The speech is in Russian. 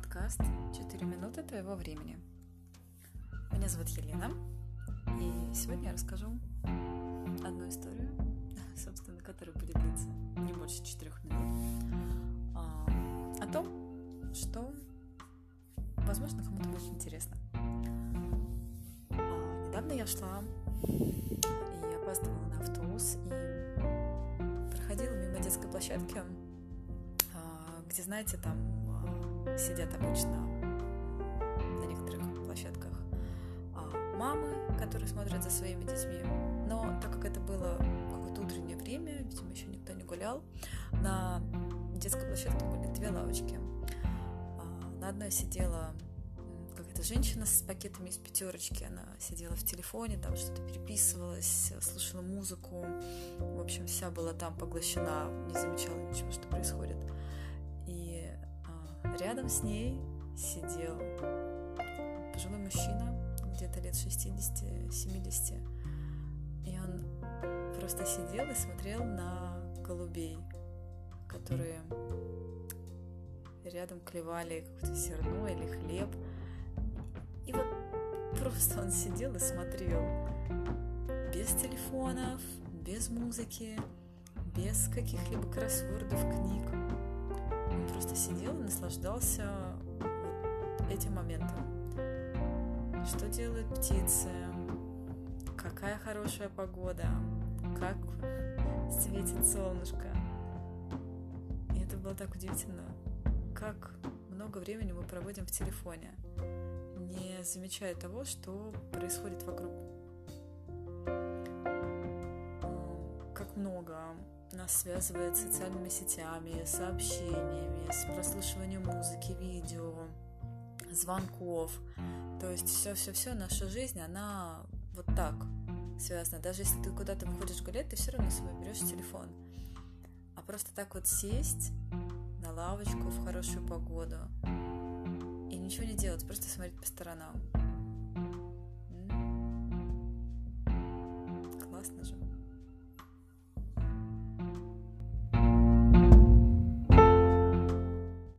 подкаст «4 минуты твоего времени». Меня зовут Елена, и сегодня я расскажу одну историю, собственно, которая будет длиться не больше 4 минут, о том, что, возможно, кому-то будет интересно. Недавно я шла и опаздывала на автобус, и проходила мимо детской площадки, где, знаете, там сидят обычно на некоторых площадках мамы, которые смотрят за своими детьми. Но так как это было какое-то утреннее время, видимо, еще никто не гулял, на детской площадке были 2 лавочки. На одной сидела какая-то женщина с пакетами из пятерочки. Она сидела в телефоне, там что-то переписывалась, слушала музыку. В общем, вся была там поглощена, не замечала ничего, что происходит. И рядом с ней сидел пожилой мужчина, где-то лет 60-70. И он просто сидел и смотрел на голубей, которые рядом клевали какое-то зерно или хлеб. И вот просто он сидел и смотрел без телефонов, без музыки, без каких-либо кроссвордов, книг. Он просто сидел и наслаждался этим моментом. Что делают птицы, какая хорошая погода, как светит солнышко. И это было так удивительно, как много времени мы проводим в телефоне, не замечая того, что происходит вокруг. Как много нас связывает с социальными сетями, сообщениями, с прослушиванием музыки, видео, звонков. То есть все, наша жизнь, она вот так связана. Даже если ты куда-то выходишь гулять, ты все равно с собой берешь телефон. А просто так вот сесть на лавочку в хорошую погоду и ничего не делать, просто смотреть по сторонам.